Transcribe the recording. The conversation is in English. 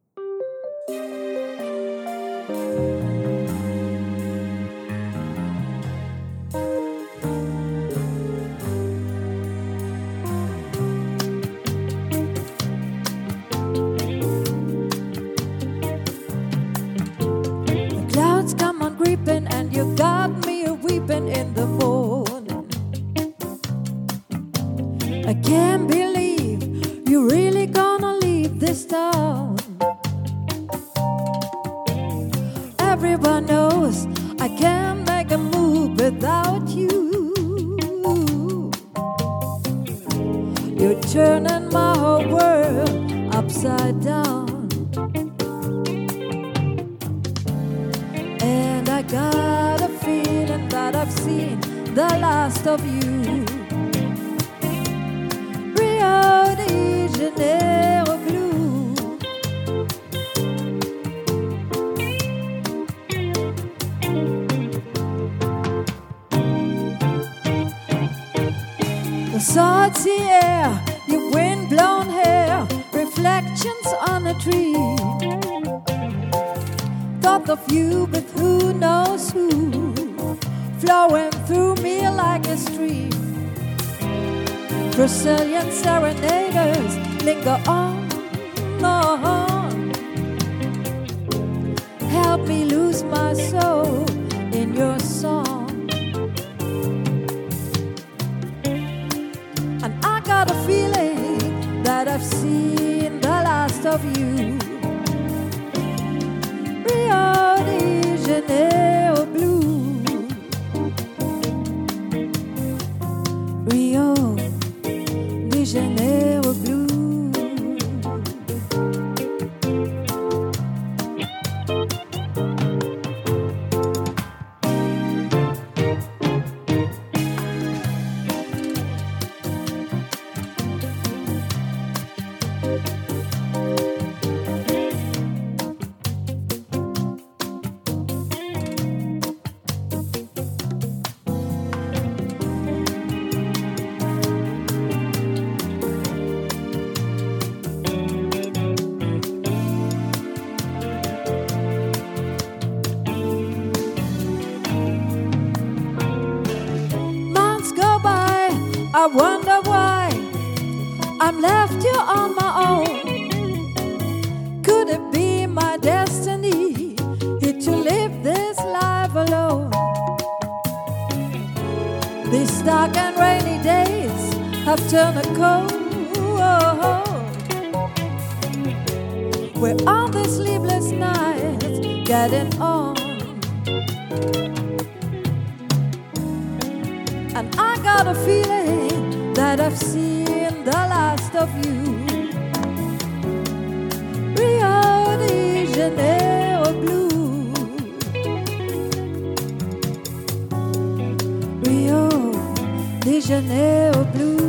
Creeping and you got me weeping in the morning. I can't believe you're really gonna leave this town. Everyone knows I can't make a move without you. You're turning my whole world upside down. I got a feeling that I've seen the last of you. Rio de Janeiro blue. The salty air, your wind-blown hair, reflections on a tree. Thought of you with who knows who, flowing through me like a stream. Brazilian serenaders linger on. Help me lose my soul in your song. And I got a feeling that I've seen the last of you. Rio de Janeiro blue. Rio de Janeiro blue. I wonder why I'm left here on my own. Could it be my destiny to live this life alone? These dark and rainy days have turned a cold. We're on these sleepless nights getting on. And I got a feeling that I've seen the last of you. Rio de Janeiro blue. Rio de Janeiro blue.